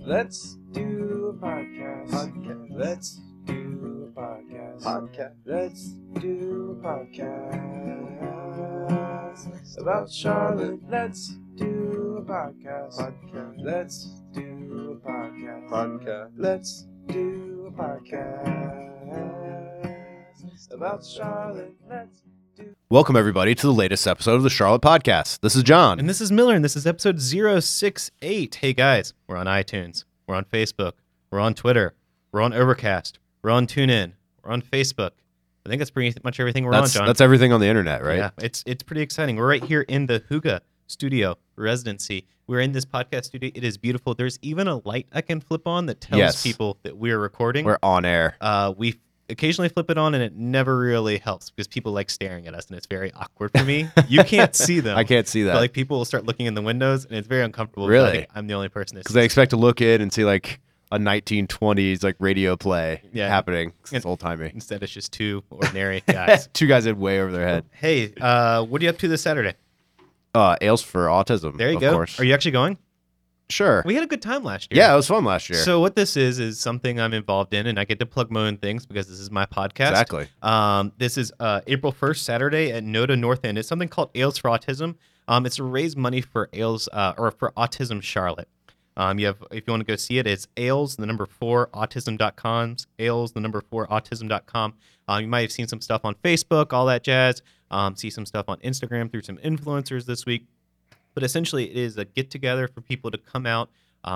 Let's do a podcast. Let's do a podcast. Let's do a podcast about Charlotte. Let's do a podcast. Let's do a podcast. Let's do a podcast about Charlotte. Let's do. Welcome, everybody, to the latest episode of the Charlotte Podcast. This is John. And this is Miller, and this is episode 068. Hey, guys, we're on iTunes. We're on Facebook. We're on Twitter. We're on Overcast. We're on TuneIn. We're on Facebook. I think that's pretty much everything we're on, John. That's everything on the internet, right? Yeah, it's pretty exciting. We're right here in the Huga studio residency. We're in this podcast studio. It is beautiful. There's even a light I can flip on that tells people that we're recording. We're on air. We occasionally flip it on, and it never really helps because people like staring at us, and it's very awkward for me. You can't see them. I can't see that. But, like, people will start looking in the windows, and it's very uncomfortable. Really? I think I'm the only person that Because they expect to look in and see, like, a 1920s, like, radio play happening. It's old-timey. Instead, it's just two ordinary guys. Two guys in way over their head. Hey, what are you up to this Saturday? Ales for Autism, There you of go. course. Are you actually going? Sure. We had a good time last year. Yeah, it was fun last year. So what this is something I'm involved in, and I get to plug my own things because this is my podcast. Exactly. This is April 1st, Saturday at NODA North End. It's something called Ales for Autism. It's to raise money for Ales or for Autism Charlotte. You have, if you want to go see it, it's Ales, the number 4, autism.com. Ales, the number 4, autism.com. You might have seen some stuff on Facebook, all that jazz. See some stuff on Instagram through some influencers this week. But essentially, it is a get-together for people to come out,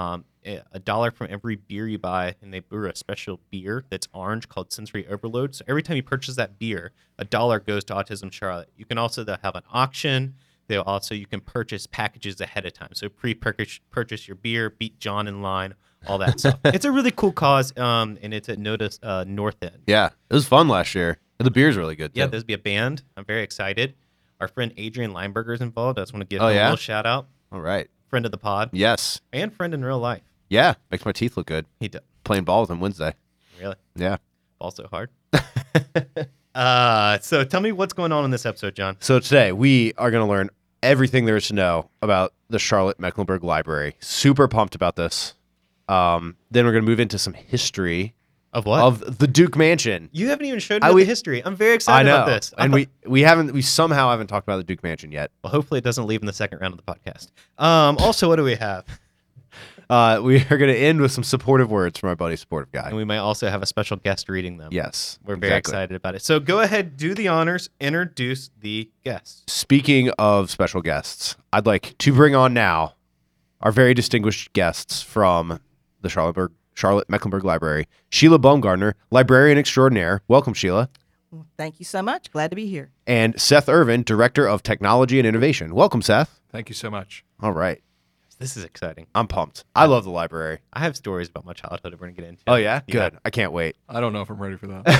$1 from every beer you buy, and they brew a special beer that's orange called Sensory Overload. So every time you purchase that beer, $1 goes to Autism Charlotte. You can also have an auction. You can purchase packages ahead of time. So purchase your beer, beat John in line, all that stuff. It's a really cool cause, and it's at NODA North End. Yeah, it was fun last year. And the beer's really good, too. Yeah, there's be a band. I'm very excited. Our friend Adrian Lineberger is involved. I just want to give him a yeah? little shout out. All right. Friend of the pod. Yes. And friend in real life. Yeah, makes my teeth look good. He does. Playing ball with him Wednesday. Really? Yeah. Ball so hard. So tell me what's going on in this episode, John. So today we are going to learn everything there is to know about the Charlotte Mecklenburg Library. Super pumped about this. Then we're going to move into some history of what? Of the Duke Mansion. You haven't even showed me the history. I'm very excited about this. And we somehow haven't talked about the Duke Mansion yet. Well, hopefully it doesn't leave in the second round of the podcast. Also, what do we have? We are going to end with some supportive words from our buddy Supportive Guy. And we might also have a special guest reading them. Yes. We're very excited about it. So go ahead, do the honors, introduce the guests. Speaking of special guests, I'd like to bring on now our very distinguished guests from the Charlotte Mecklenburg Library. Sheila Baumgartner, librarian extraordinaire. Welcome, Sheila. Well, thank you so much. Glad to be here. And Seth Irvin, director of technology and innovation. Welcome, Seth. Thank you so much. All right. This is exciting. I'm pumped. I love the library. I have stories about my childhood we're going to get into. Oh, yeah? Good. I can't wait. I don't know if I'm ready for that.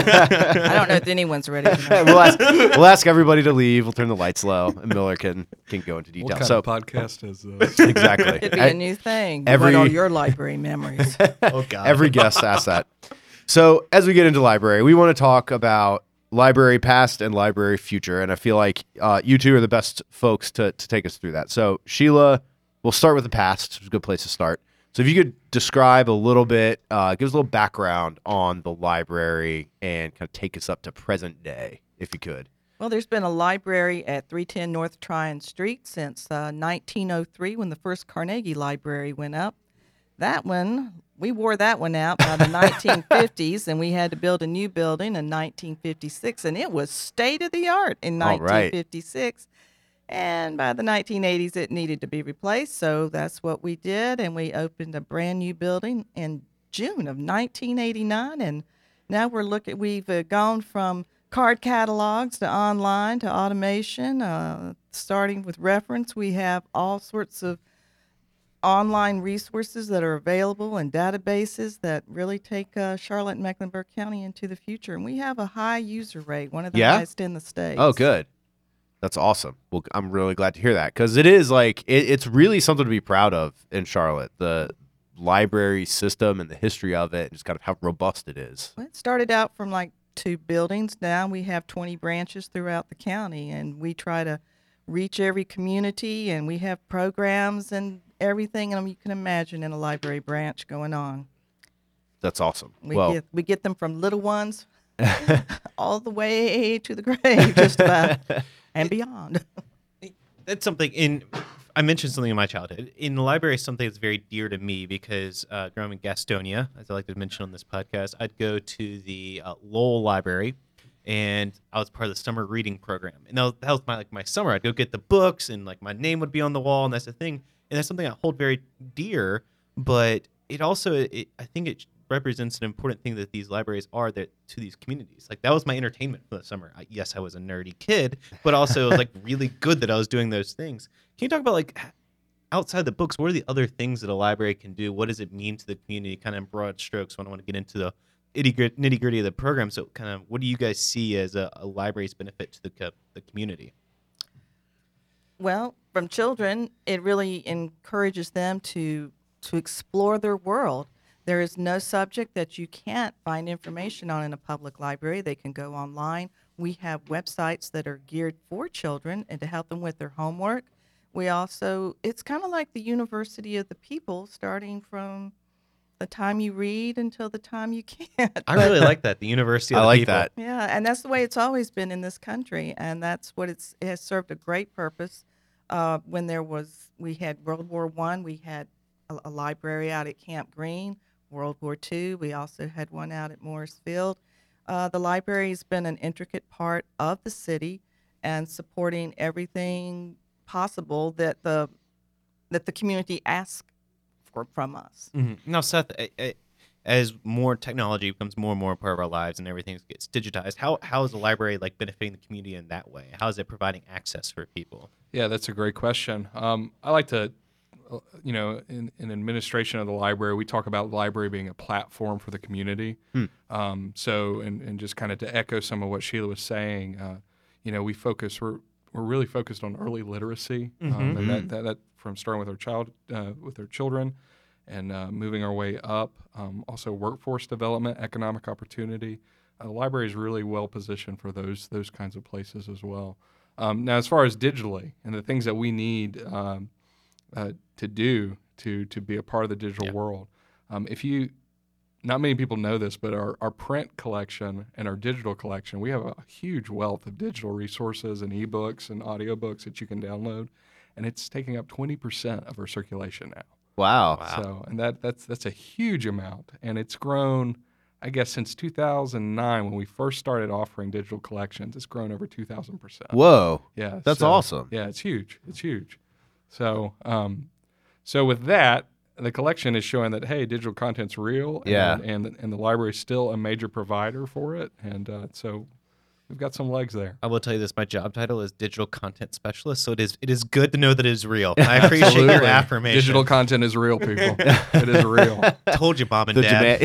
I don't know if anyone's ready for that. We'll ask everybody to leave. We'll turn the lights low, and Miller can go into detail. What kind of podcast is this? Exactly. It'd be a new thing. What are your library memories? Oh, God. Every guest asks that. So as we get into library, we want to talk about library past and library future, and I feel like you two are the best folks to take us through that. So Sheila, we'll start with the past. It's a good place to start. So if you could describe a little bit, give us a little background on the library and kind of take us up to present day, if you could. Well, there's been a library at 310 North Tryon Street since 1903 when the first Carnegie Library went up. That one, we wore that one out by the 1950s, and we had to build a new building in 1956, and it was state-of-the-art in 1956. And by the 1980s, it needed to be replaced, so that's what we did, and we opened a brand new building in June of 1989, and now we've gone from card catalogs to online to automation. Starting with reference, we have all sorts of online resources that are available and databases that really take Charlotte and Mecklenburg County into the future, and we have a high user rate, one of the highest in the state. Oh, good. That's awesome. Well, I'm really glad to hear that because it is like it's really something to be proud of in Charlotte. The library system and the history of it, and just kind of how robust it is. Well, it started out from like 2 buildings. Now we have 20 branches throughout the county, and we try to reach every community, and we have programs and everything you can imagine in a library branch going on. That's awesome. We get them from little ones all the way to the grave, just about, and beyond. That's something I mentioned something in my childhood. In the library, something that's very dear to me because growing up in Gastonia, as I like to mention on this podcast, I'd go to the Lowell Library, and I was part of the summer reading program. And that was my summer. I'd go get the books, and like my name would be on the wall, and that's the thing. And that's something I hold very dear. But it also, I think it represents an important thing that these libraries are to these communities. Like that was my entertainment for the summer. Yes, I was a nerdy kid, but also it was like really good that I was doing those things. Can you talk about like outside the books, what are the other things that a library can do? What does it mean to the community, kind of in broad strokes? When I want to get into the nitty gritty of the program, so kind of what do you guys see as a library's benefit to the community? Well, from children, it really encourages them to explore their world. There is no subject that you can't find information on in a public library. They can go online. We have websites that are geared for children and to help them with their homework. It's kind of like the University of the People, starting from the time you read until the time you can't. I really like that, the University of the People. I like that. Yeah, and that's the way it's always been in this country, and that's what it has served a great purpose. When we had World War I, we had a library out at Camp Green. World War II, we also had one out at Morrisfield. The library has been an intricate part of the city and supporting everything possible that the community asks from us. Mm-hmm. Now, Seth, as more technology becomes more and more a part of our lives and everything gets digitized, how is the library like benefiting the community in that way? How is it providing access for people? Yeah, that's a great question. I like to, in administration of the library, we talk about the library being a platform for the community. And just kind of to echo some of what Sheila was saying, we're really focused on early literacy, and that from starting with our children, and moving our way up. Also, workforce development, economic opportunity. The library is really well positioned for those kinds of places as well. Now, as far as digitally and the things that we need to do to be a part of the digital world, not many people know this, but our print collection and our digital collection, we have a huge wealth of digital resources and ebooks and audiobooks that you can download, and it's taking up 20% of our circulation now. Wow. So, and that's a huge amount, and it's grown, I guess, since 2009 when we first started offering digital collections. It's grown over 2,000%. Whoa. Yeah, That's awesome. Yeah, it's huge. It's huge. So, with that, the collection is showing that digital content's real. And the library is still a major provider for it, and so we've got some legs there. I will tell you this: my job title is digital content specialist, so it is good to know that it is real. I appreciate your affirmation. Digital content is real, people. It is real. Told you, Mom and Dad.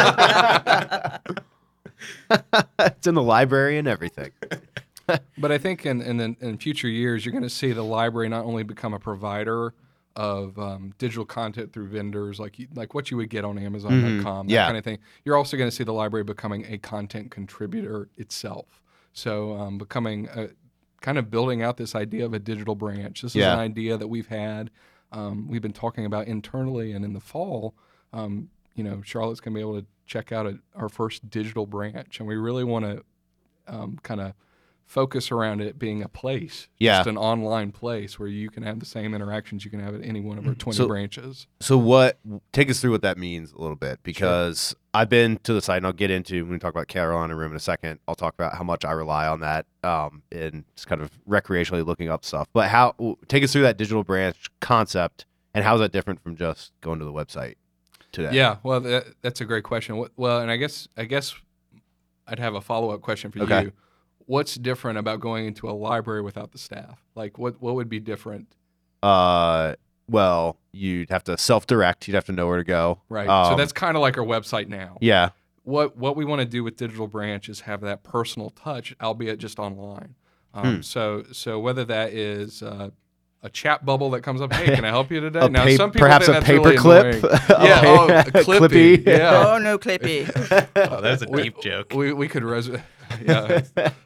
It's in the library and everything. But I think in future years, you're going to see the library not only become a provider of digital content through vendors, like what you would get on Amazon.com, that kind of thing. You're also going to see the library becoming a content contributor itself. So becoming kind of building out this idea of a digital branch. This is an idea that we've had. We've been talking about internally, and in the fall, Charlotte's going to be able to check out our first digital branch, and we really want to kind of focus around it being a place, just an online place where you can have the same interactions you can have at any one of our 20 branches. So take us through what that means a little bit, because I've been to the site, and I'll get into, when we talk about Carolina Room in a second, I'll talk about how much I rely on that in just kind of recreationally looking up stuff. But take us through that digital branch concept, and how is that different from just going to the website today? Yeah, well, that's a great question. Well, and I guess I'd have a follow-up question for you. What's different about going into a library without the staff? Like, what would be different? Well, you'd have to self-direct. You'd have to know where to go. Right. So that's kind of like our website now. Yeah. What we want to do with Digital Branch is have that personal touch, albeit just online. So whether that is a chat bubble that comes up, hey, can I help you today? Now, some people perhaps think a that's really paperclip. annoying. A Clippy. Yeah. Oh, no Clippy. Oh, that's a deep joke. We could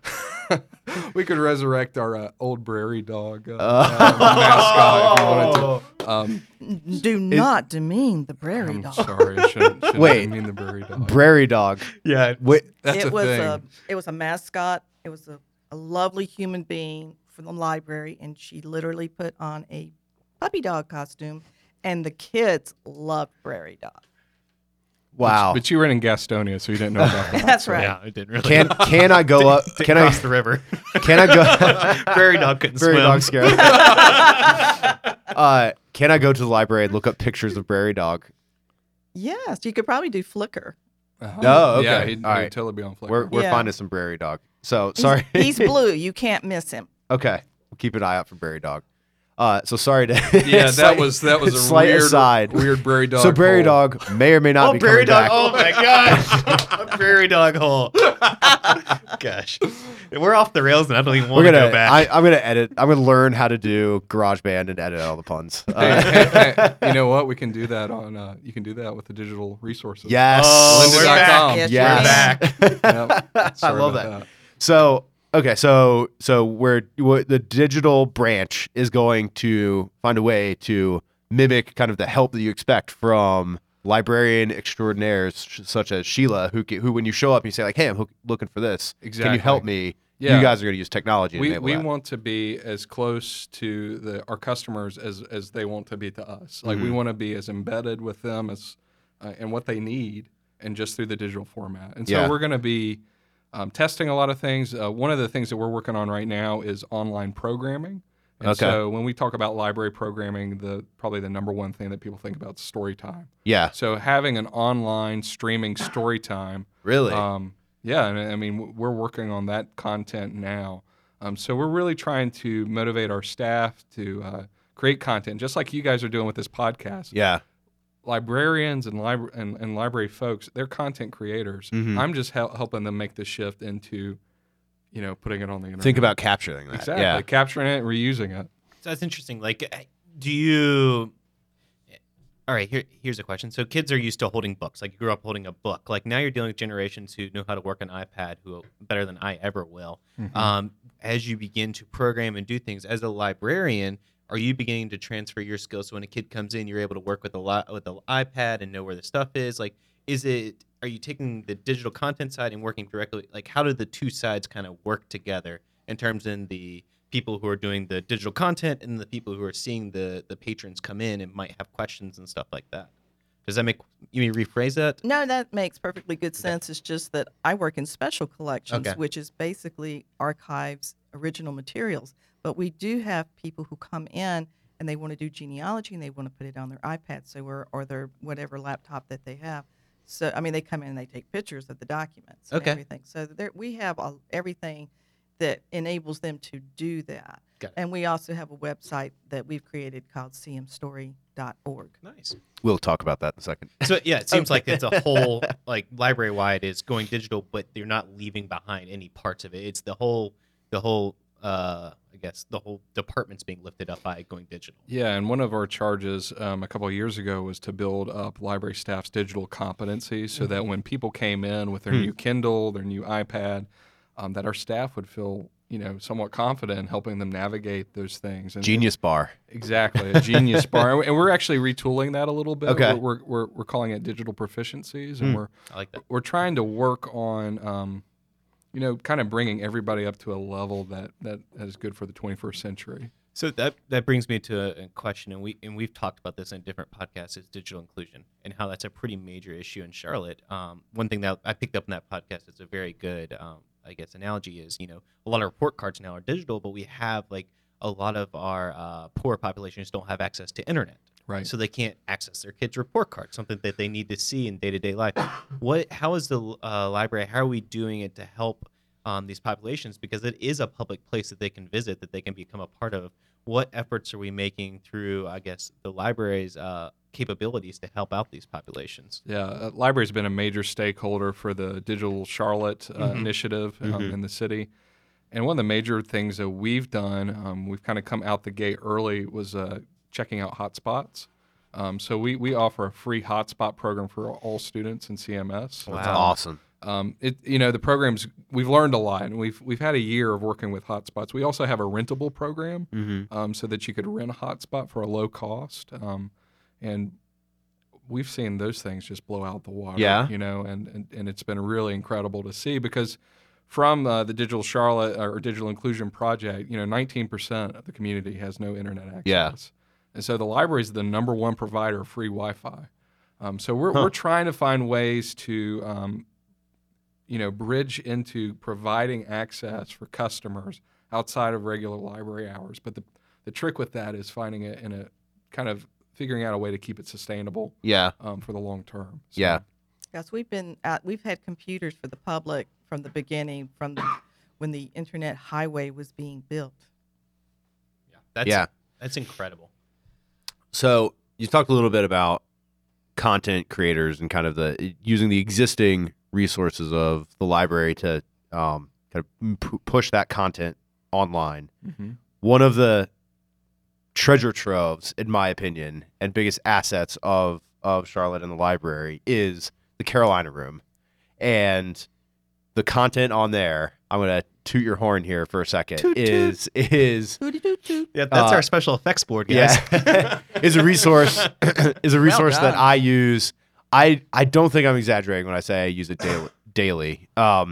we could resurrect our old prairie dog mascot if we wanted to. Do not demean the prairie I'm dog. sorry, I shouldn't Wait. mean the prairie dog. Prairie dog. Yeah. Wait, That's it a was thing. it was a mascot. It was a lovely human being from the library, and she literally put on a puppy dog costume, and the kids loved prairie dog. wow. But you were in Gastonia, so you didn't know about that. That's right. Yeah, it didn't really. Can I go up? Didn't Can I cross the river? can I go? Prairie dog couldn't Prairie swim. dog scared. Can I go to the library and look up pictures of prairie dog? Yes, you could probably do Flickr. No, okay. Yeah, he'd All right. totally be on Flickr. We're Yeah. finding some prairie dog. So He's- sorry. He's blue. You can't miss him. Okay, we'll keep an eye out for prairie dog. So sorry to yeah, slight- that was a slight weird aside. weird prairie dog. So prairie hole. dog may or may not Oh, be prairie coming dog! back. Oh my gosh! A prairie dog hole. Gosh, we're off the rails, and I don't even want We're to gonna. go back. I'm gonna edit. I'm gonna learn how to do GarageBand and edit all the puns. Hey, you know what? We can do that on. You can do that with the digital resources. Yes. Oh, Lynda.com. we're back. Yes, Yes. We're back. Yep. I Sorry love about that. So okay, so where the digital branch is going to find a way to mimic kind of the help that you expect from librarian extraordinaires such as Sheila, who when you show up and you say like, "Hey, I'm looking for this. Can Exactly. you help me?" Yeah. You guys are going to use technology. To We enable that. want to be as close to our customers as they want to be to us. Like Mm-hmm. we want to be as embedded with them as and what they need, and just through the digital format. And so Yeah. we're going to be testing a lot of things. One of the things that we're working on right now is online programming. And Okay. so when we talk about library programming, probably the number one thing that people think about is story time. Yeah. So having an online streaming story time. Really. Yeah, and I mean, we're working on that content now. So we're really trying to motivate our staff to create content, just like you guys are doing with this podcast. yeah. Librarians and library folks, they're content creators. Mhm. I'm just helping them make the shift into, putting it on the internet. Think about capturing that. exactly Yeah. capturing it, reusing it. So that's interesting. Like, do you? All right, here's a question. So kids are used to holding books. Like you grew up holding a book. Like now you're dealing with generations who know how to work an iPad, who better than I ever will. As you begin to program and do things as a librarian, are you beginning to transfer your skills? So when a kid comes in, you're able to work with the iPad and know where the stuff is. Like, are you taking the digital content side and working directly? Like, how do the two sides kind of work together in terms in the people who are doing the digital content and the people who are seeing the patrons come in and might have questions and stuff like that? Does that make you rephrase that? No, that makes perfectly good sense. It's just that I work in special collections, Okay. which is basically archives, original materials. But we do have people who come in and they want to do genealogy and they want to put it on their iPad, or their whatever laptop that they have. So, I mean, they come in and they take pictures of the documents and Okay. everything. So we have everything that enables them to do that. Got it. And we also have a website that we've created called cmstory.org. Nice. We'll talk about that in a second. So yeah, it seems like it's a whole like library wide is going digital, but you're not leaving behind any parts of it. It's the whole I guess the whole department's being lifted up by going digital. Yeah, and one of our charges a couple of years ago was to build up library staff's digital competency so that when people came in with their new Kindle, their new iPad, that our staff would feel, somewhat confident in helping them navigate those things. And Genius bar. Exactly, a genius bar. And we're actually retooling that a little bit. Okay. We're calling it digital proficiencies, and I like that. we're trying to work on kind of bringing everybody up to a level that is good for the 21st century. So that brings me to a question, and we've talked about this in different podcasts, is digital inclusion and how that's a pretty major issue in Charlotte. One thing that I picked up in that podcast is a very good, I guess, analogy is, a lot of report cards now are digital, but we have like a lot of our poor populations don't have access to internet. Right. So they can't access their kids' report card, something that they need to see in day-to-day life. How is the library, how are we doing it to help these populations? Because it is a public place that they can visit, that they can become a part of. What efforts are we making through, I guess, the library's capabilities to help out these populations? Yeah, library's been a major stakeholder for the Digital Charlotte initiative in the city. And one of the major things that we've done, we've kind of come out the gate early, was checking out hotspots. So we offer a free hotspot program for all students in CMS. Wow. That's awesome. The programs, we've learned a lot, and we've had a year of working with hotspots. We also have a rentable program, so that you could rent a hotspot for a low cost, and we've seen those things just blow out the water. Yeah. And it's been really incredible to see, because from the Digital Charlotte or Digital Inclusion Project, 19% of the community has no internet access. Yeah. And so the library is the number one provider of free Wi-Fi. So we're trying to find ways to bridge into providing access for customers outside of regular library hours. But the trick with that is finding it in a kind of figuring out a way to keep it sustainable. Yeah. For the long term. So, Yeah. Yes, we've had computers for the public from the beginning, when the internet highway was being built. That's incredible. So you talked a little bit about content creators and kind of using the existing resources of the library to kind of push that content online. Mm-hmm. One of the treasure troves, in my opinion, and biggest assets of Charlotte and the library is the Carolina Room. And the content on there, I'm going to toot your horn here for a second, Toot, is Yeah, that's our special effects board, guys. yeah, is a resource that done. I use. I don't think I'm exaggerating when I say I use it daily.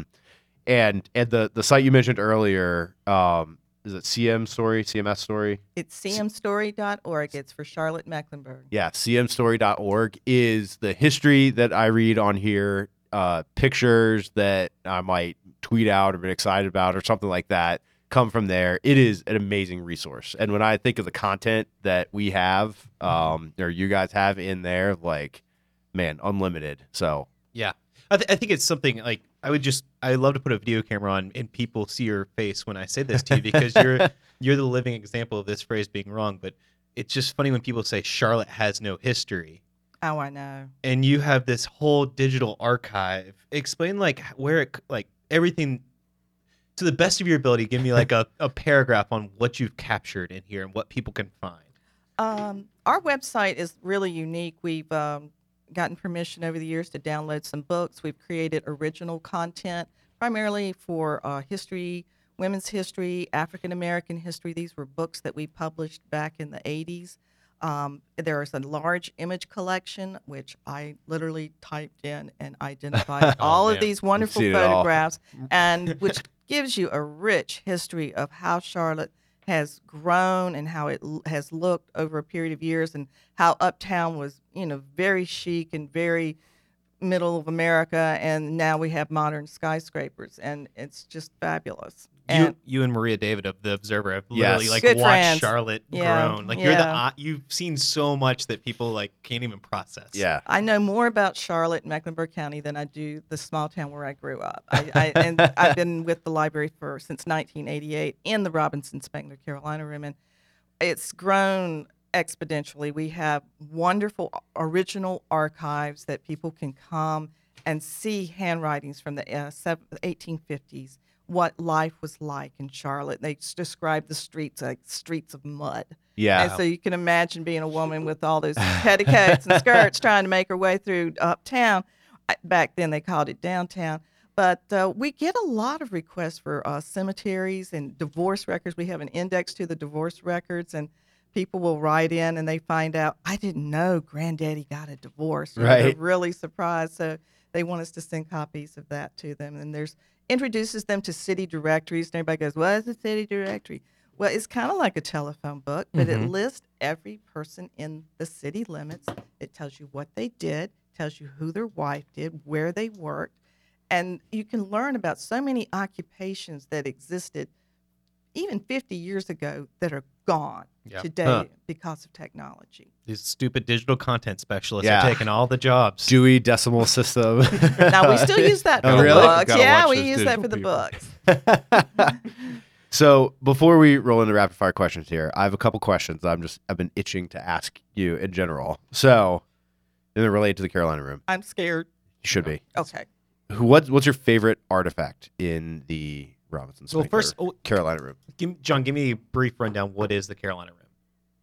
And the site you mentioned earlier, is it CMS Story? It's cmstory.org. It's for Charlotte Mecklenburg. Yeah, cmstory.org is the history that I read on here, pictures that I might tweet out or been excited about or something like that come from there. It is an amazing resource. And when I think of the content that we have, or you guys have in there, like, man, unlimited. So Yeah. I think it's something like I love to put a video camera on and people see your face when I say this to you, because you're the living example of this phrase being wrong. But it's just funny when people say Charlotte has no history. Oh, I know. And you have this whole digital archive. Explain where everything to the best of your ability. Give me a paragraph on what you've captured in here and what people can find. Our website is really unique. We've gotten permission over the years to download some books. We've created original content primarily for history, women's history, African American history. These were books that we published back in the 80s. There is a large image collection, which I literally typed in and identified all of man. these wonderful seen it all. photographs, and which gives you a rich history of how Charlotte has grown and how it has looked over a period of years, and how Uptown was, very chic and very middle of America, and now we have modern skyscrapers, and it's just fabulous. And You and Maria David of the Observer have Yes. literally Good watched friends. Charlotte Yeah, grown. yeah. You've seen so much that people can't even process. yeah. I know more about Charlotte and Mecklenburg County than I do the small town where I grew up. And I've been with the library since 1988 in the Robinson Spangler Carolina Room, and it's grown exponentially. We have wonderful original archives that people can come and see handwritings from the 1850s, what life was like in Charlotte. They describe the streets like streets of mud. Yeah. And so you can imagine being a woman with all those petticoats and skirts trying to make her way through Uptown. Back then they called it downtown. But we get a lot of requests for cemeteries and divorce records. We have an index to the divorce records, and people will write in and they find out, I didn't know Granddaddy got a divorce. Right. They're really surprised. So they want us to send copies of that to them. And introduces them to city directories, and everybody goes, what is a city directory? Well, it's kind of like a telephone book, but it lists every person in the city limits. It tells you what they did, tells you who their wife did, where they worked, and you can learn about so many occupations that existed even 50 years ago that are gone Yeah. today because of technology. These stupid digital content specialists Yeah. are taking all the jobs. Dewey Decimal System. Now, we still use that for Oh, the really? books. Gotta Yeah, watch we those use that for the digital books. So before we roll into rapid fire questions here, I have a couple questions I've been itching to ask you in general. So, and they're related to the Carolina Room. I'm scared. You should be. Okay. What's your favorite artifact in the Robinson Well, Spangler first, Carolina Room? John, give me a brief rundown. What is the Carolina Room?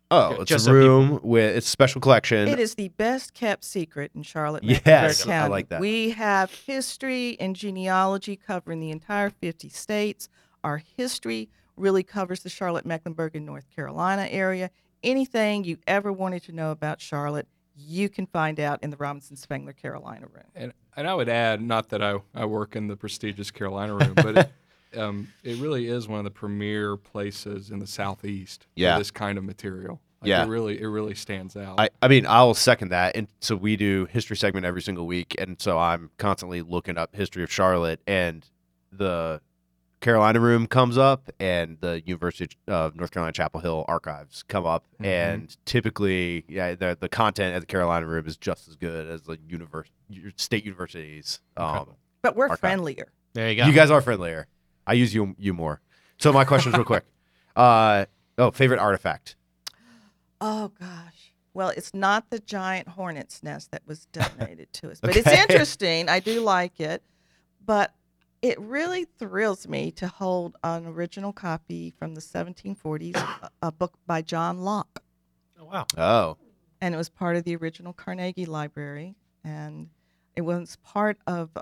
Oh, it's Just a so room with it's a special collection. It is the best kept secret in Charlotte, Yes, Mecklenburg I County. like that. We have history and genealogy covering the entire 50 states. Our history really covers the Charlotte, Mecklenburg, and North Carolina area. Anything you ever wanted to know about Charlotte, you can find out in the Robinson Spengler Carolina room. And I would add, not that I work in the prestigious Carolina room, but it really is one of the premier places in the Southeast Yeah. for this kind of material. Like, Yeah. it really stands out. I mean, I'll second that. And so we do history segment every single week, and so I'm constantly looking up history of Charlotte, and the Carolina room comes up, and the University of North Carolina Chapel Hill archives come up, and typically, the content at the Carolina room is just as good as the state universities. But we're Archive. friendlier. There you go. You guys are friendlier. I use you more. So my questions real quick. Favorite artifact. Oh, gosh. Well, it's not the giant hornet's nest that was donated to us, but Okay. it's interesting. I do like it. But it really thrills me to hold an original copy from the 1740s, a book by John Locke. Oh, wow. Oh, And it was part of the original Carnegie Library. And it was part of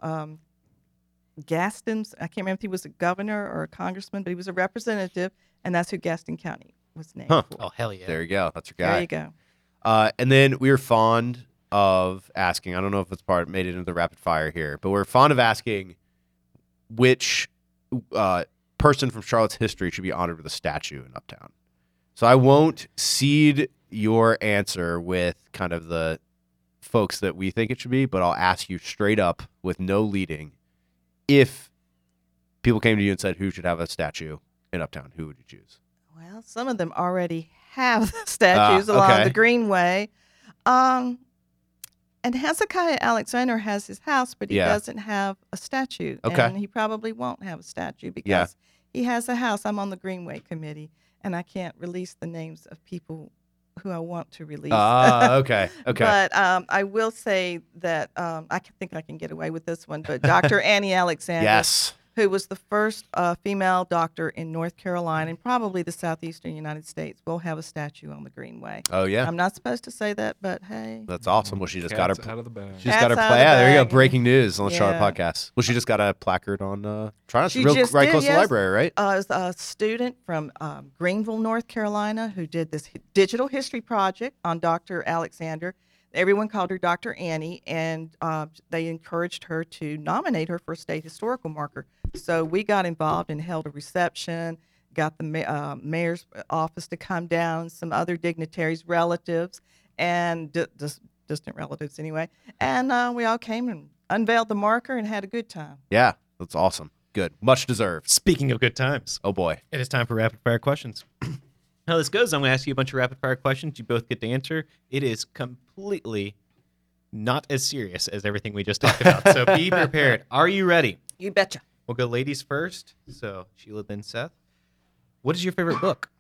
Gaston's, I can't remember if he was a governor or a congressman, but he was a representative, and that's who Gaston County was named Huh. for. Oh, hell yeah. there you go. That's your There guy. you go. And then we were fond of asking, I don't know if it's made it into the rapid fire here, but we're fond of asking which person from Charlotte's history should be honored with a statue in Uptown. So I won't seed your answer with kind of the folks that we think it should be, but I'll ask you straight up with no leading. If people came to you and said who should have a statue in Uptown, who would you choose? Well, some of them already have statues along okay. the Greenway. And Hezekiah Alexander has his house, but he Yeah. doesn't have a statue. Okay. And he probably won't have a statue because he has a house. I'm on the Greenway committee, and I can't release the names of people who I want to release. Okay. Okay. But I will say that I think I can get away with this one. But Dr. Annie Alexander, Yes. who was the first female doctor in North Carolina and probably the southeastern United States, will have a statue on the Greenway. Oh, yeah. I'm not supposed to say that, but hey. That's awesome. Well, she just got her. Cat's out of the bag. She just got her. Cat's out of the Yeah, there you go. bag. Breaking news on the Charlotte Yeah. podcast. Well, she just got a placard on Triumph, She real just right did, close to the yes. library, right? As a student from Greenville, North Carolina, who did this digital history project on Dr. Alexander. Everyone called her Dr. Annie, and they encouraged her to nominate her for a state historical marker. So we got involved and held a reception, got the mayor's office to come down, some other dignitaries, relatives, and distant relatives anyway. And we all came and unveiled the marker and had a good time. Yeah, that's awesome. Good. Much deserved. Speaking of good times, Oh, boy. it is time for rapid fire questions. How this goes, I'm going to ask you a bunch of rapid fire questions. You both get to answer. It is completely not as serious as everything we just talked about. So be prepared. Are you ready? You betcha. We'll go ladies first. So Sheila, then Seth. What is your favorite book?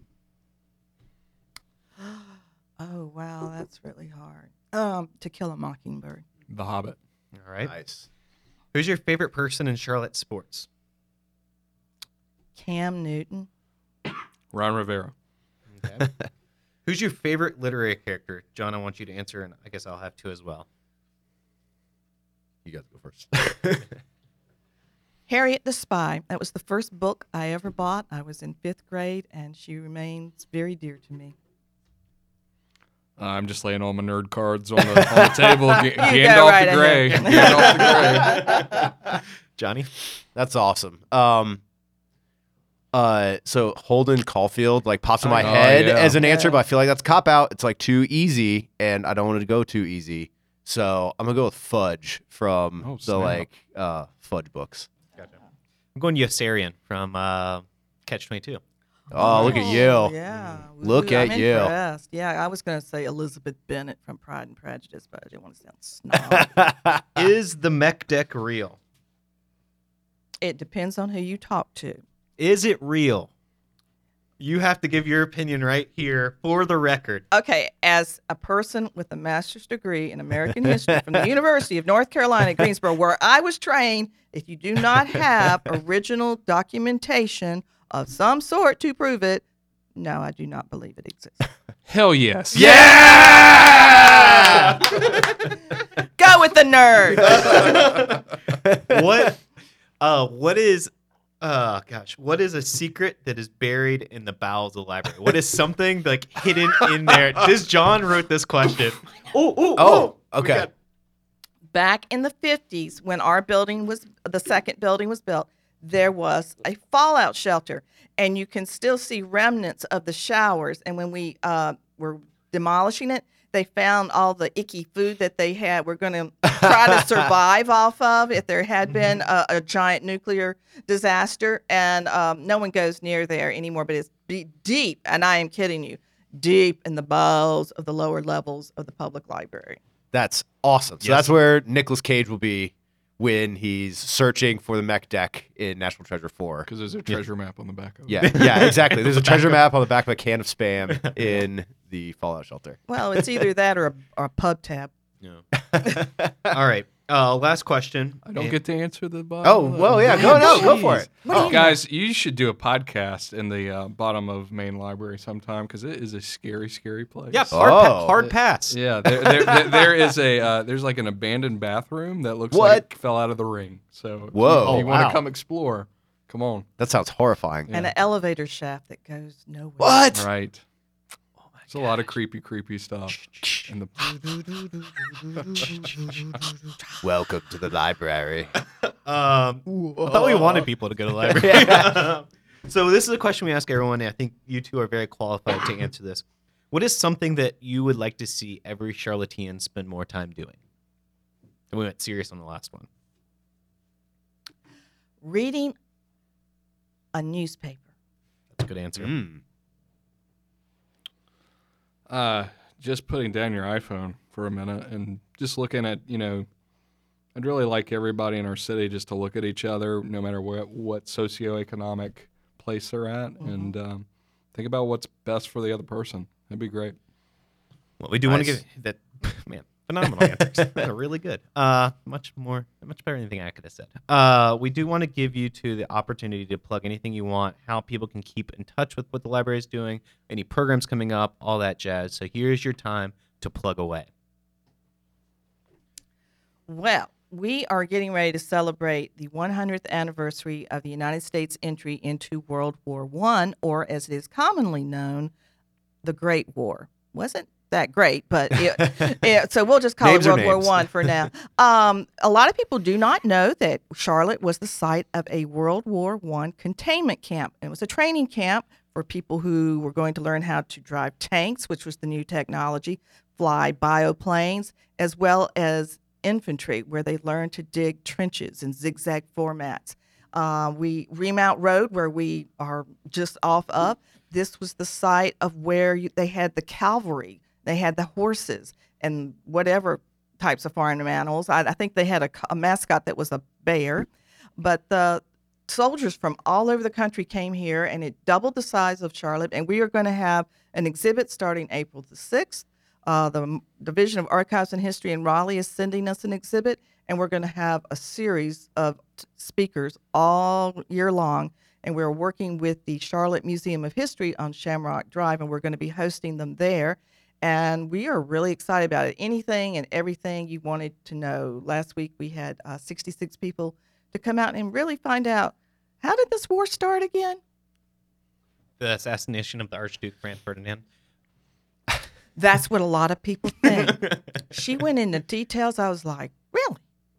Oh, wow, that's really hard. To Kill a Mockingbird. The Hobbit. All right. Nice. Who's your favorite person in Charlotte sports? Cam Newton. Ron Rivera. Okay. Who's your favorite literary character? John, I want you to answer, and I guess I'll have two as well. You guys go first. Harriet the Spy. That was the first book I ever bought. I was in 5th grade, and she remains very dear to me. I'm just laying all my nerd cards on the table. Gandalf go right the Grey. ahead. Gandalf the Grey. Johnny? That's awesome. So Holden Caulfield pops in my Oh, head yeah. as an answer, Yeah. but I feel like that's cop out. It's too easy, and I don't want it to go too easy. So I'm gonna go with Fudge from Oh, the snap. Fudge books. Gotcha. I'm going Yossarian from Catch-22. Oh, look at you. Yeah. Look Ooh, at I'm you. impressed. Yeah, I was going to say Elizabeth Bennet from Pride and Prejudice, but I didn't want to sound snob. Is the mech deck real? It depends on who you talk to. Is it real? You have to give your opinion right here for the record. Okay, as a person with a master's degree in American history from the University of North Carolina at Greensboro, where I was trained, if you do not have original documentation of some sort to prove it, No, I do not believe it exists. Hell yes. Yeah! Go with the nerd. What is what is a secret that is buried in the bowels of the library? What is something like hidden in there? This John wrote this question. Oh, okay. Back in the 50s, when the second building was built, there was a fallout shelter, and you can still see remnants of the showers. And when we were demolishing it, they found all the icky food that they were going to try to survive off of if there had been a giant nuclear disaster. And no one goes near there anymore, but it's deep, and I am kidding you, deep in the bowels of the lower levels of the public library. That's awesome. So Yes. that's where Nicolas Cage will be when he's searching for the mech deck in National Treasure 4. Because there's a treasure map on the back of it. Yeah, exactly. There's a treasure map on the back of a can of Spam in the fallout shelter. Well, it's either that or a pub tab. Yeah. All right. Last question. I don't get to answer the bottom. Oh, well, yeah, go for it. What do you Guys, you should do a podcast in the bottom of Main Library sometime because it is a scary, scary place. Yeah, Oh. hard pass. Yeah, there is there's like an abandoned bathroom that looks What? like it fell out of the ring. So Whoa. if you want Wow. to come explore, come on. That sounds horrifying. And an elevator shaft that goes nowhere. What? Right. There's a lot of creepy stuff. In the Welcome to the library. I thought we wanted people to go to the library. So this is a question we ask everyone, and I think you two are very qualified to answer this. What is something that you would like to see every Charlottean spend more time doing? And we went serious on the last one. Reading a newspaper. That's a good answer. just putting down your iPhone for a minute and just looking at, I'd really like everybody in our city just to look at each other, no matter what socioeconomic place they're at, and think about what's best for the other person. That'd be great. Well, we do want to Nice. give that, man, phenomenal answers. They're really good. Much better than anything I could have said. We do want to give you two the opportunity to plug anything you want, how people can keep in touch with what the library is doing, any programs coming up, all that jazz. So here's your time to plug away. Well, we are getting ready to celebrate the 100th anniversary of the United States entry into World War I, or as it is commonly known, the Great War. Wasn't that great, but so we'll just call Names it are World War names. I for now. A lot of people do not know that Charlotte was the site of a World War I containment camp. It was a training camp for people who were going to learn how to drive tanks, which was the new technology, fly bioplanes, as well as infantry, where they learned to dig trenches in zigzag formats. Remount Road, where we are just off of, this was the site of where they had the cavalry. They had the horses and whatever types of farm animals. I think they had a mascot that was a bear. But the soldiers from all over the country came here, and it doubled the size of Charlotte. And we are going to have an exhibit starting April the 6th. The Division of Archives and History in Raleigh is sending us an exhibit, and we're going to have a series of speakers all year long. And we're working with the Charlotte Museum of History on Shamrock Drive, and we're going to be hosting them there. And we are really excited about it. Anything and everything you wanted to know. Last week we had 66 people to come out and really find out, how did this war start again? The assassination of the Archduke Franz Ferdinand. That's what a lot of people think. She went into details. I was like, really?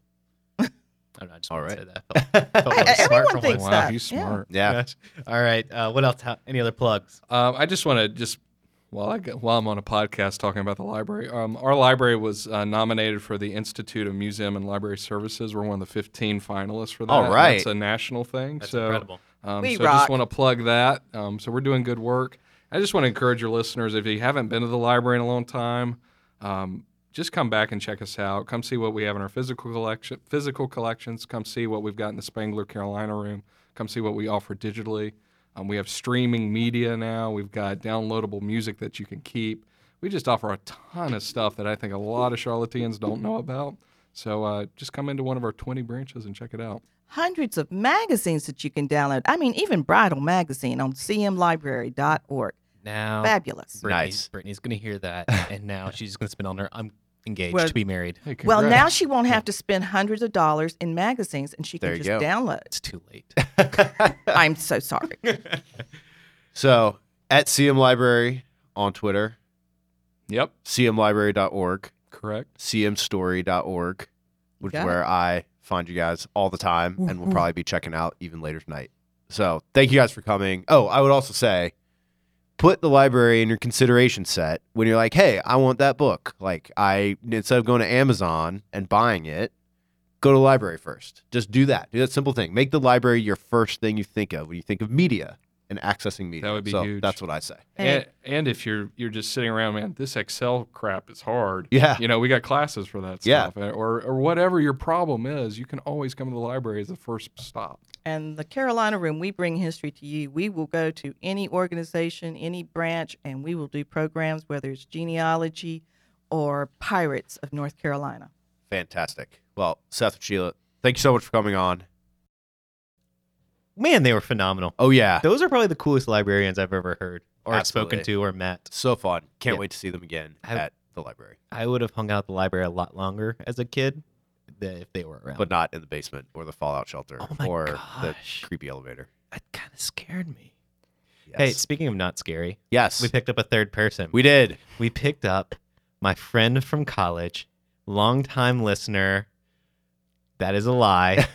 I'm not just All going right. to say that. Felt really smart Everyone for thinks once. Wow, that. he's Yeah. smart. Yeah. All right. What else? Any other plugs? I just want to while I'm on a podcast talking about the library, our library was nominated for the Institute of Museum and Library Services. We're one of the 15 finalists for that. All right. That's a national thing. That's so, incredible. We so I rock. just want to plug that. So we're doing good work. I just want to encourage your listeners, if you haven't been to the library in a long time, just come back and check us out. Come see what we have in our physical collections. Come see what we've got in the Spangler, Carolina room. Come see what we offer digitally. We have streaming media now. We've got downloadable music that you can keep. We just offer a ton of stuff that I think a lot of Charlotteans don't know about. So just come into one of our 20 branches and check it out. Hundreds of magazines that you can download. I mean, even Bridal Magazine on cmlibrary.org. Now, Fabulous. Brittany's going to hear that, and now she's going to spend on her. I'm engaged Well- to be married. Hey, Well, now congrats. she won't have to spend hundreds of dollars in magazines, and she There can you just go. download. It's too late. I'm so sorry. So at CM Library on Twitter, Yep, cmlibrary.org, correct. cmstory.org, which is Got where I find you guys all the time, and we'll probably be checking out even later tonight. So thank you guys for coming. Oh, I would also say, put the library in your consideration set when you're like, hey, I want that book. Like, instead of going to Amazon and buying it, go to the library first. Just do that. Do that simple thing. Make the library your first thing you think of when you think of media and accessing media. That would be so huge. That's what I say. Hey. And if you're just sitting around, man, this Excel crap is hard. Yeah. You know, we got classes for that Yeah. stuff. Or whatever your problem is, you can always come to the library as the first stop. And the Carolina Room, we bring history to you. We will go to any organization, any branch, and we will do programs, whether it's genealogy or Pirates of North Carolina. Fantastic. Well, Seth and Sheila, thank you so much for coming on. Man, they were phenomenal. Oh, yeah. Those are probably the coolest librarians I've ever heard or Absolutely. spoken to or met. So fun. Can't Yeah. wait to see them again I- at the library, I would have hung out at the library a lot longer as a kid if they were around. but not in the basement or the fallout shelter Oh my or gosh. the creepy elevator. that kind of scared me. Yes. Hey, speaking of not scary, yes. we picked up a third person. We did. We picked up my friend from college, longtime listener. That is a lie.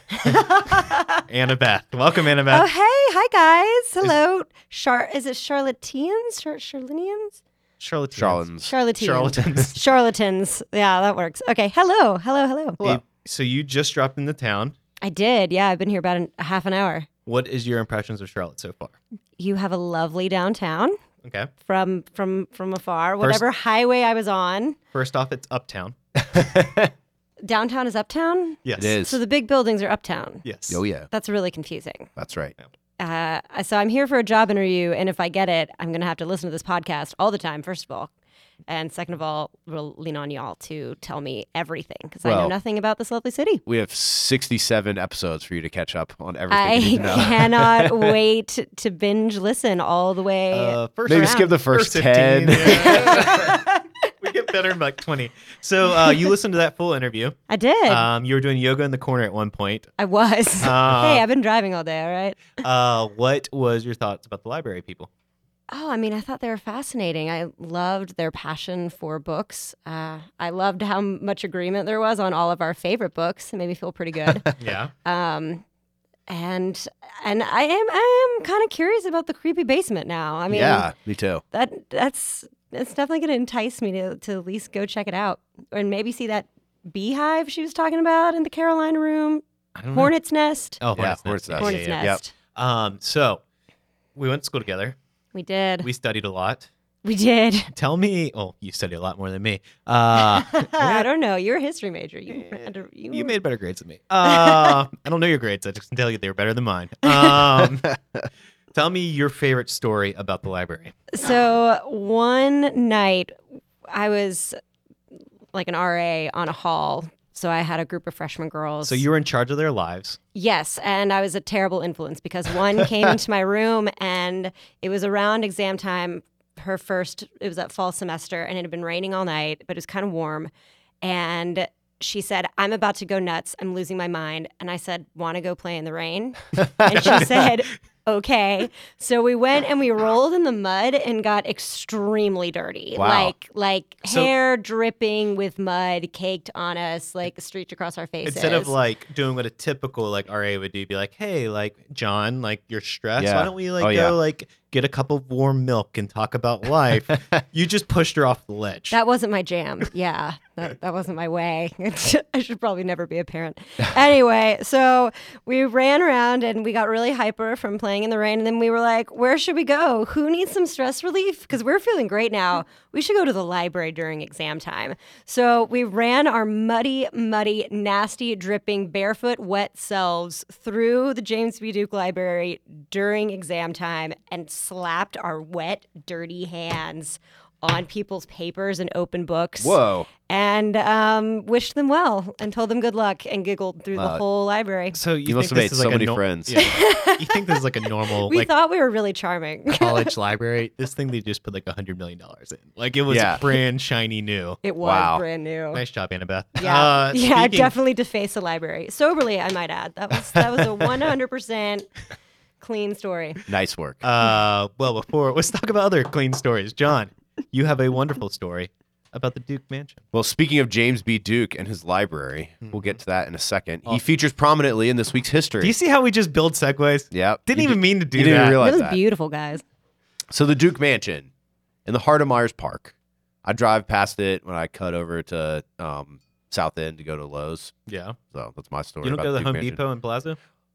Annabeth. Welcome, Oh, Annabeth. hey. Hi, guys. Hello. Is it charlatans? Charlatans? Charlatans. Charlatans. Charlatans. Charlatans. Charlatans. Yeah, that works. Okay. Hello. Hello. Hey, so you just dropped into town. I did. Yeah, I've been here about a half an hour. What is your impressions of Charlotte so far? You have a lovely downtown Okay. from afar. Whatever highway I was on, First off, it's uptown. downtown is uptown. Yes. It is. So the big buildings are uptown. Yes. Oh, yeah. That's really confusing. That's right. So I'm here for a job interview, and if I get it, I'm going to have to listen to this podcast all the time, first of all. And second of all, we'll lean on y'all to tell me everything, because I know Well, nothing about this lovely city. We have 67 episodes for you to catch up on everything you I need to know. cannot wait to binge listen all the way. First Maybe around. skip the first 15, 10. yeah. We get better in like 20. So you listened to that full interview. I did. You were doing yoga in the corner at one point. I was. Uh, Hey, I've been driving all day, all right? What was your thoughts about the library people? Oh, I mean, I thought they were fascinating. I loved their passion for books. I loved how much agreement there was on all of our favorite books. It made me feel pretty good. Yeah. And I am kind of curious about the creepy basement now. I mean, Yeah, me too. that's definitely going to entice me to at least go check it out and maybe see that beehive she was talking about in the Carolina Room, I don't know. Hornet's Nest. Oh, Yeah, Hornet's Nest. Hornet's Nest. Hornet's yeah. Nest. So we went to school together. We did. We studied a lot. We did. Tell me. Oh, you studied a lot more than me. I don't know. You're a history major. You made better grades than me. I don't know your grades. I just can tell you they were better than mine. Tell me your favorite story about the library. So one night, I was like an RA on a hall. So I had a group of freshman girls. So you were in charge of their lives. Yes, and I was a terrible influence because one came into my room and it was around exam time. It was that fall semester, and it had been raining all night, but it was kind of warm. And she said, "I'm about to go nuts. I'm losing my mind." And I said, "Want to go play in the rain?" And she said, "Okay." So we went and we rolled in the mud and got extremely dirty. Wow. Like So- hair dripping with mud caked on us, like streaked across our faces. Instead of like doing what a typical like RA would do, be like, "Hey, like John, like you're stressed. Yeah. Why don't we like Oh, go yeah. like get a cup of warm milk and talk about life?" You just pushed her off the ledge. That wasn't my jam. Yeah, that wasn't my way. I should probably never be a parent. Anyway, so we ran around and we got really hyper from playing in the rain. And then we were like, where should we go? Who needs some stress relief? Because we're feeling great now. We should go to the library during exam time. So we ran our muddy, nasty, dripping, barefoot, wet selves through the James B. Duke Library during exam time and slapped our wet, dirty hands on people's papers and open books. Whoa. And wished them well and told them good luck and giggled through the whole library. So You must have made so many friends. Yeah. You think this is like a normal We like thought we were really charming. college library? This thing they just put like $100 million in. Like it was Yeah. brand shiny new. It was Wow. brand new. Nice job, Annabeth. Yeah, yeah, I speaking- definitely defaced the library soberly. I might add that was a 100% clean story. Nice work. Well, before let's talk about other clean stories. John, you have a wonderful story about the Duke Mansion. Well, speaking of James B. Duke and his library, we'll get to that in a second. Oh. He features prominently in this week's history. Do you see how we just build segues? Yeah. Didn't even mean to do you didn't that. even realize That was that. beautiful, guys. So the Duke Mansion in the heart of Myers Park. I drive past it when I cut over to South End to go to Lowe's. Yeah. So that's my story. You don't about go to the Duke Home Mansion. Depot in Plaza?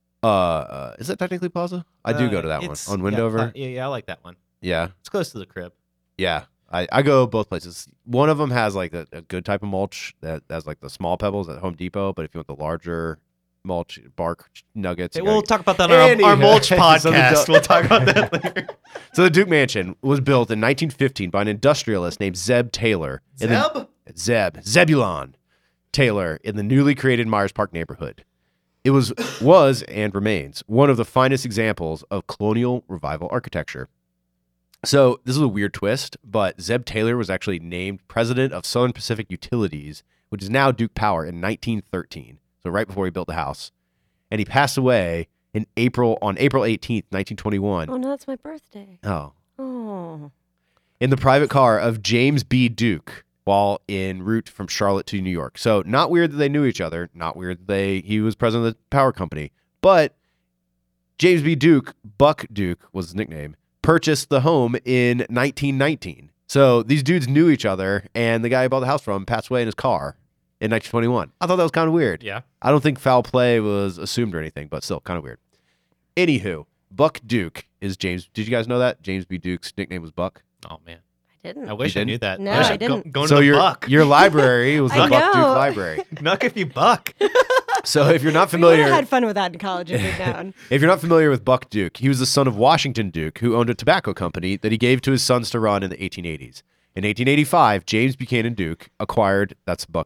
Is that technically Plaza? I do go to that one It's- on yeah, Wendover. Yeah, I like that one. Yeah, It's close to the crib. yeah. I go both places. One of them has like a good type of mulch that has like the small pebbles at Home Depot, but if you want the larger mulch, bark nuggets, Hey, you we'll gotta- talk about that on our Anywho. mulch So the podcast. du- We'll talk about that later. So the Duke Mansion was built in 1915 by an industrialist named Zeb Taylor. in the- Zebulon Taylor in the newly created Myers Park neighborhood. It was and remains one of the finest examples of colonial revival architecture. So this is a weird twist, but Zeb Taylor was actually named president of Southern Pacific Utilities, which is now Duke Power, in 1913. So right before he built the house, and he passed away on April 18th, 1921. Oh no, that's my birthday. Oh, Oh. in the private car of James B. Duke while en route from Charlotte to New York. So not weird that they knew each other. Not weird that he was president of the power company. But James B. Duke, Buck Duke was his nickname, purchased the home in 1919. So these dudes knew each other, and the guy he bought the house from passed away in his car in 1921. I thought that was kind of weird. Yeah. I don't think foul play was assumed or anything, but still kind of weird. Anywho, Buck Duke is James. Did you guys know that? James B. Duke's nickname was Buck. Oh man, I didn't. I wish I didn't? knew that. No, wish I I'd didn't. Going So to the your Buck. your library was the I Buck Duke know. Library. Nuck if you buck. So if you're not We would have familiar, had fun with that in college if we'd known. if you're not familiar with Buck Duke, he was the son of Washington Duke, who owned a tobacco company that he gave to his sons to run in the 1880s. In 1885, James Buchanan Duke acquired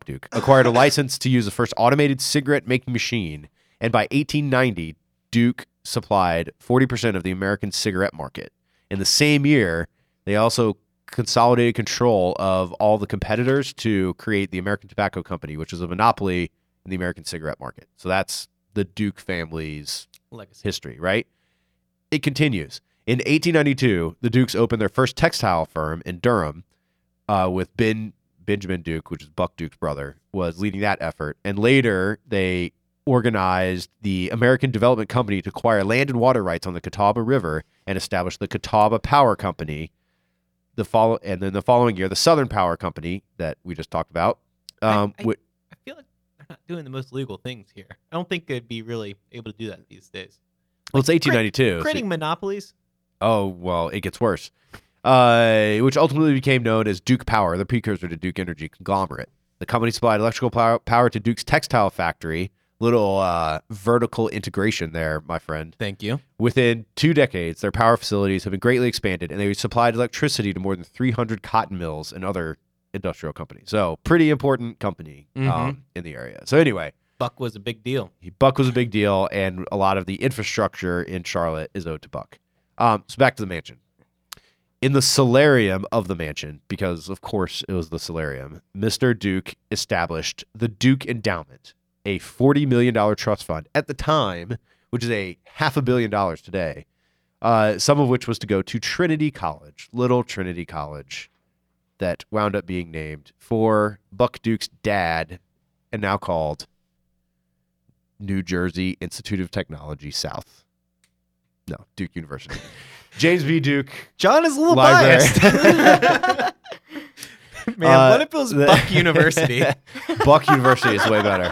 a license to use the first automated cigarette making machine, and by 1890, Duke supplied 40% of the American cigarette market. In the same year, they also consolidated control of all the competitors to create the American Tobacco Company, which was a monopoly in the American cigarette market. So that's the Duke family's Legacy. history, right? It continues. In 1892, the Dukes opened their first textile firm in Durham, with Benjamin Duke, which is Buck Duke's brother, was leading that effort. And later, they organized the American Development Company to acquire land and water rights on the Catawba River and establish the Catawba Power Company. And then the following year, the Southern Power Company that we just talked about. I feel like they're not doing the most legal things here. I don't think they'd be really able to do that these days. Well, it's 1892. so- Creating monopolies. Oh, well, it gets worse. Which ultimately became known as Duke Power, the precursor to Duke Energy conglomerate. The company supplied electrical power to Duke's textile factory. Little vertical integration there, my friend. Thank you. Within 2 decades, their power facilities have been greatly expanded, and they supplied electricity to more than 300 cotton mills and other industrial companies. So, pretty important company in the area. So, anyway, Buck was a big deal. Buck was a big deal, and a lot of the infrastructure in Charlotte is owed to Buck. So, back to the mansion. In the solarium of the mansion, because of course it was the solarium, Mr. Duke established the Duke Endowment, a $40 million trust fund at the time, which is a $500 million today, some of which was to go to Trinity College, little Trinity College, that wound up being named for Buck Duke's dad and now called New Jersey Institute of Technology South. No, Duke University. James B. Duke. John is a little Library. biased. Man, what if it was the- Buck University? Buck University is way better.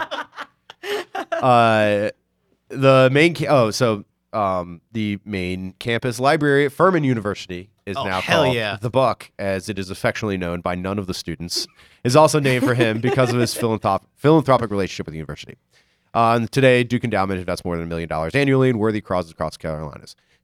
The main the main campus library at Furman University is Oh, now hell called yeah. the Buck, as it is affectionately known by none of the students. Is also named for him because of his philanthropic relationship with the university. Today, Duke Endowment invests more than $1 million annually in worthy causes across the Carolinas. So,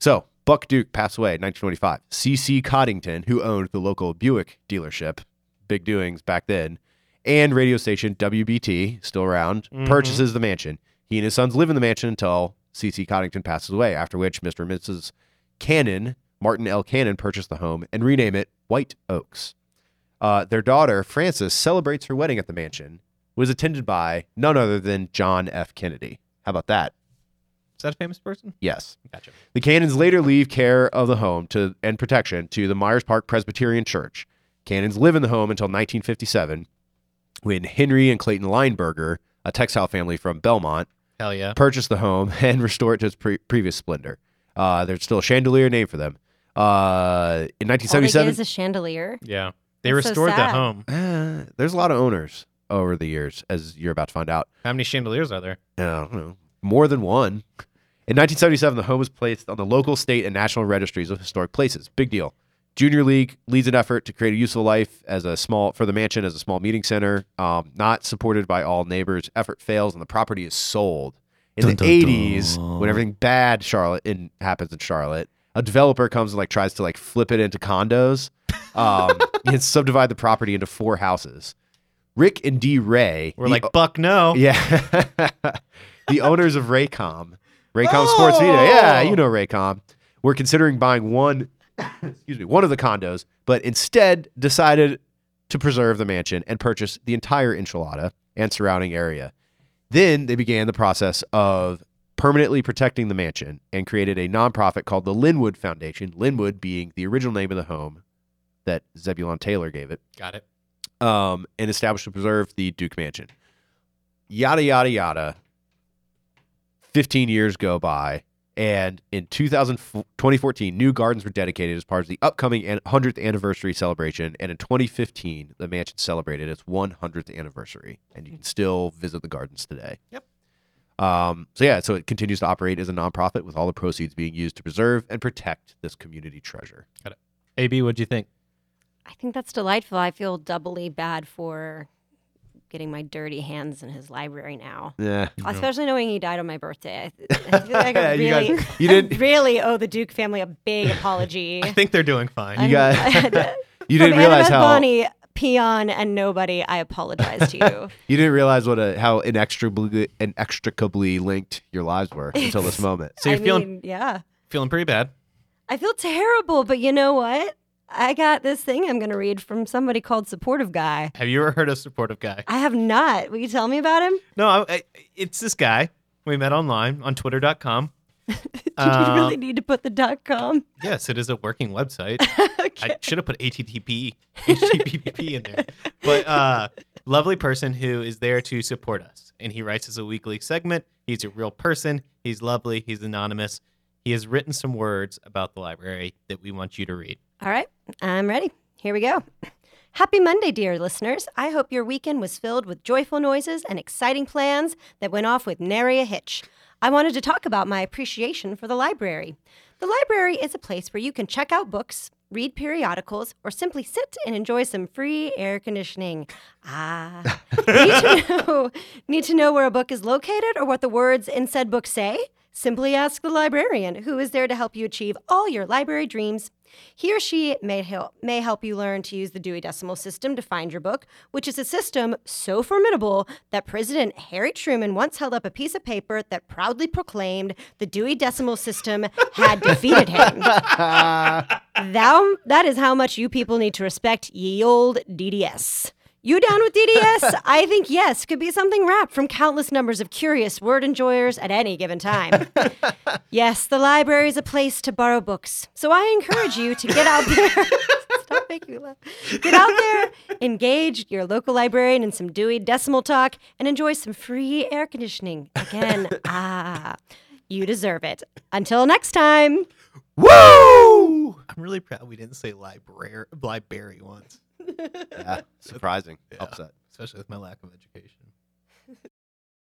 Buck Duke passed away in 1925. C.C. Coddington, who owned the local Buick dealership, big doings back then, and radio station WBT, still around, purchases the mansion. He and his sons live in the mansion until C.C. Coddington passes away, after which Mr. and Mrs. Cannon, Martin L. Cannon, purchased the home and rename it White Oaks. Their daughter, Frances, celebrates her wedding at the mansion, was attended by none other than John F. Kennedy. How about that? Is that a famous person? Yes. Gotcha. The Cannons later leave care of the home and protection to the Myers Park Presbyterian Church. Cannons live in the home until 1957, when Henry and Clayton Lineberger, a textile family from Belmont, Hell yeah. purchased the home and restored it to its previous splendor. There's still a chandelier named for them. In All they get 1977, is a chandelier. Yeah. They That's so restored that sad. home. there's a lot of owners over the years, as you're about to find out. How many chandeliers are there? I don't know, more than one. In 1977, the home was placed on the local, state, and national registries of historic places. Big deal. Junior League leads an effort to create a useful life for the mansion as a small meeting center. Not supported by all neighbors. Effort fails, and the property is sold. In the 80s, when everything bad happens in Charlotte, a developer comes and tries to flip it into condos and subdivide the property into 4 houses. Rick and Dee Ray. We're Buck, no. Yeah. The owners of Raycom Sports Media. Yeah, you know Raycom. Were considering buying one of the condos, but instead decided to preserve the mansion and purchase the entire enchilada and surrounding area. Then they began the process of permanently protecting the mansion and created a nonprofit called the Linwood Foundation, Linwood being the original name of the home that Zebulon Taylor gave it. Got it. And established to preserve the Duke Mansion. Yada, yada, yada. 15 years go by, and in 2014, new gardens were dedicated as part of the upcoming 100th anniversary celebration, and in 2015, the mansion celebrated its 100th anniversary, and you can still visit the gardens today. Yep. So it continues to operate as a nonprofit, with all the proceeds being used to preserve and protect this community treasure. Got it. AB, what'd you think? I think that's delightful. I feel doubly bad for getting my dirty hands in his library now. Yeah. Especially knowing he died on my birthday. I feel like I You really, guys- you didn't- really owe the Duke family a big apology. I think they're doing fine. You guys, you From didn't realize Annabeth how Bonnie, Peon, and nobody, I apologize to you. you didn't realize how inextricably linked your lives were until this moment. So you're I feeling mean, yeah. pretty bad. I feel terrible, but you know what? I got this thing I'm going to read from somebody called Supportive Guy. Have you ever heard of Supportive Guy? I have not. Will you tell me about him? No, it's this guy. We met online on twitter.com. Do you really need to put the .com? Yes, it is a working website. Okay. I should have put HTTP in there. But lovely person who is there to support us. And he writes us a weekly segment. He's a real person. He's lovely. He's anonymous. He has written some words about the library that we want you to read. All right, I'm ready. Here we go. Happy Monday, dear listeners. I hope your weekend was filled with joyful noises and exciting plans that went off with nary a hitch. I wanted to talk about my appreciation for the library. The library is a place where you can check out books, read periodicals, or simply sit and enjoy some free air conditioning. Need to know where a book is located or what the words in said book say? Simply ask the librarian, who is there to help you achieve all your library dreams. He or she may help you learn to use the Dewey Decimal System to find your book, which is a system so formidable that President Harry Truman once held up a piece of paper that proudly proclaimed the Dewey Decimal System had defeated him. That is how much you people need to respect ye old DDS. You down with DDS? I think yes, could be something wrapped from countless numbers of curious word enjoyers at any given time. Yes, the library is a place to borrow books. So I encourage you to get out there. Stop making me laugh. Get out there, engage your local librarian in some Dewey Decimal talk, and enjoy some free air conditioning. Again, you deserve it. Until next time. Woo! I'm really proud we didn't say library once. Yeah, surprising. Yeah. Upset. Especially with my lack of education.